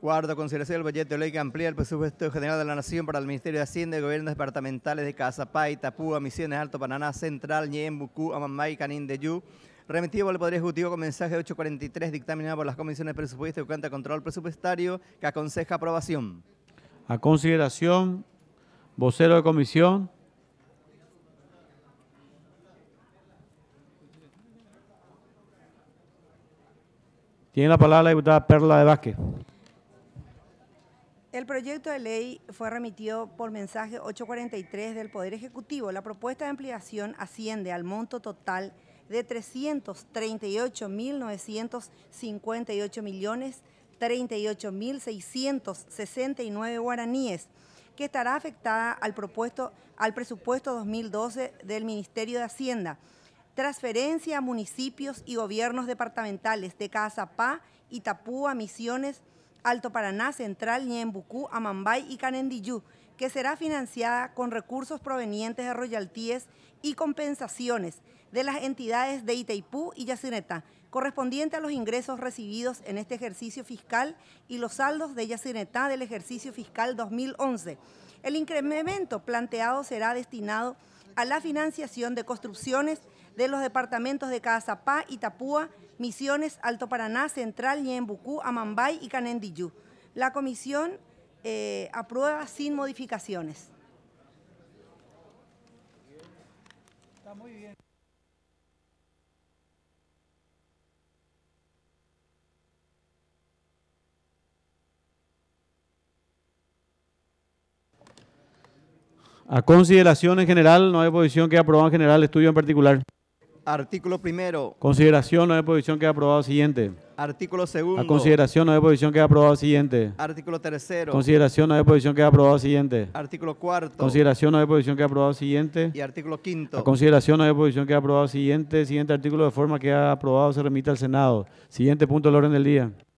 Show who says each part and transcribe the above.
Speaker 1: Cuarto, consideración del proyecto de ley que amplía el presupuesto general de la Nación para el Ministerio de Hacienda y Gobiernos Departamentales de Caazapá, Itapúa, Misiones, Alto Paraná, Central, Ñem, Bucú, Amambay y Canindeyú, remitido por el Poder Ejecutivo con mensaje 843, dictaminado por las comisiones de presupuesto y cuenta de control presupuestario, que aconseja aprobación.
Speaker 2: A consideración, vocero de comisión. Tiene la palabra la diputada Perla de Vázquez.
Speaker 3: El proyecto de ley fue remitido por mensaje 843 del Poder Ejecutivo. La propuesta de ampliación asciende al monto total de 338.938.038.669 guaraníes, que estará afectada al presupuesto 2012 del Ministerio de Hacienda. Transferencia a municipios y gobiernos departamentales de Caazapá, Itapúa, Misiones, Alto Paraná, Central, Ñembucú, Amambay y Canindeyú, que será financiada con recursos provenientes de royaltíes y compensaciones de las entidades de Itaipú y Yacyretá, correspondiente a los ingresos recibidos en este ejercicio fiscal y los saldos de Yacyretá del ejercicio fiscal 2011. El incremento planteado será destinado a la financiación de construcciones de los departamentos de Caazapá, Itapúa, Misiones, Alto Paraná, Central, Ñembucú, Amambay y Canindeyú. La comisión aprueba sin modificaciones.
Speaker 2: Está muy bien. A consideración en general, no hay oposición, queda aprobado en general, estudio en particular.
Speaker 1: Artículo primero.
Speaker 2: Consideración, no hay oposición, queda aprobado siguiente.
Speaker 1: Artículo segundo.
Speaker 2: A consideración, no hay oposición, queda aprobado siguiente.
Speaker 1: Artículo tercero.
Speaker 2: Consideración, no hay oposición, queda aprobado siguiente.
Speaker 1: Artículo cuarto.
Speaker 2: Consideración, no hay oposición, queda aprobado siguiente.
Speaker 1: Y artículo quinto.
Speaker 2: A consideración, no hay oposición, queda aprobado siguiente. Siguiente artículo de forma que ha aprobado se remite al Senado. Siguiente punto del orden del día.